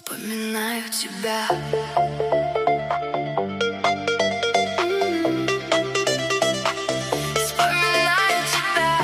Вспоминаю тебя. Вспоминаю тебя.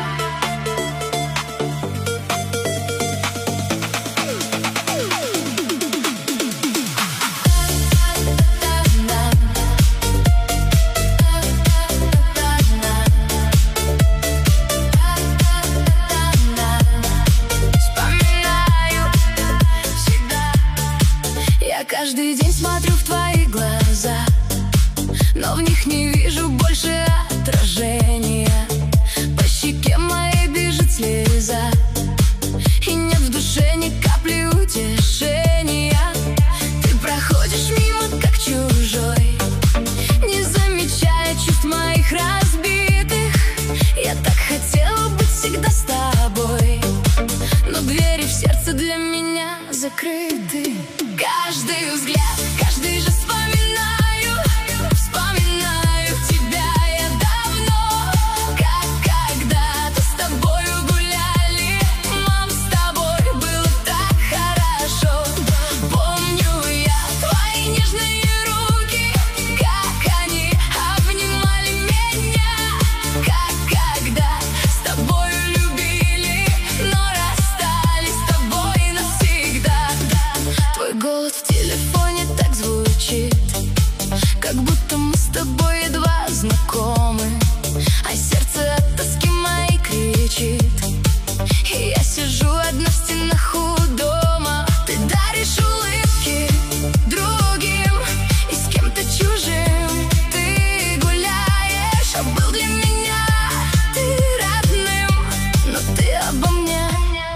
Вспоминаю всегда. Я каждый день смотрю в твои глаза, но в них не вижу больше отражения. По щеке моей бежит слеза, и нет в душе ни капли утешения. Ты проходишь мимо, как чужой, не замечая чувств моих разбитых. Я так хотела быть всегда с тобой, но двери в сердце для меня закрыты. Каждый взгляд, каждый же вспоминаю, вспоминаю тебя я давно. Как когда-то с тобою гуляли, мам, с тобой было так хорошо. Помню я твои нежные руки, как они обнимали меня. Как когда с тобою любили, но расстались с тобой навсегда. Твой голос в телефоне так звучит, как будто мы с тобой едва знакомы, а сердце от тоски моей кричит. И я сижу одна в стенах у дома. Ты даришь улыбки другим и с кем-то чужим ты гуляешь. А был для меня ты родным, но ты обо мне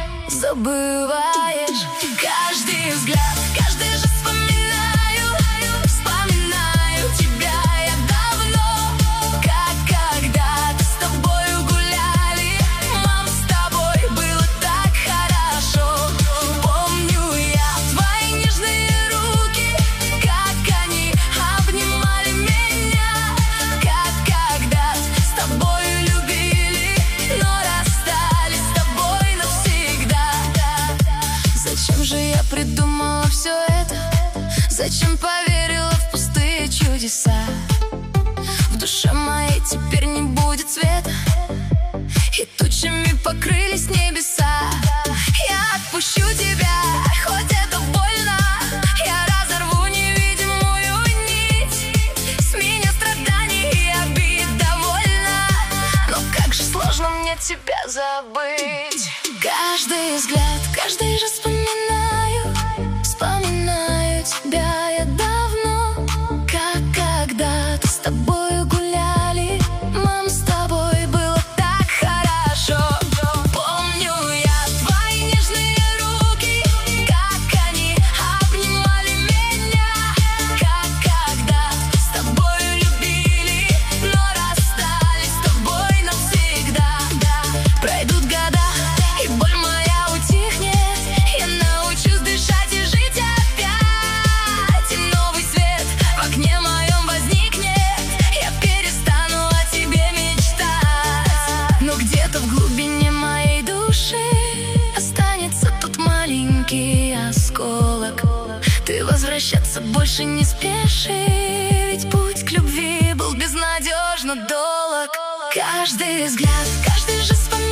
забываешь. Каждый взгляд, каждый же вспоминаю, вспоминаю тебя я давно. Как когда-то с тобою гуляли, мам, с тобой было так хорошо. Помню я твои нежные руки, как они обнимали меня. Как когда-то с тобою любили, но расстались с тобой навсегда. Зачем же я придумала все это? Зачем поверила в пустые чудеса? В душе моей теперь не будет света, и тучами покрылись небеса. Я отпущу тебя, хоть это больно. Я разорву невидимую нить, с меня страданий и обид довольно. Но как же сложно мне тебя забыть. Каждый взгляд, каждый же вспоминаю, вспоминаю тебя я давно. Как когда-то с тобою гуляли, мам, с тобой было так хорошо. Помню я твои нежные руки, как они обнимали меня. Как когда-то с тобою любили, но расстались с тобой навсегда. Пройдут года, и боль моя утихнет. Я научусь дышать и жить опять. И новый свет в окне моем возникнет. Я перестану о тебе мечтать. Но где-то в глубине моей души останется тот маленький осколок. Ты возвращаться больше не спеши, ведь путь к любви был безнадежно долг. Каждый взгляд, каждый же вспоминает.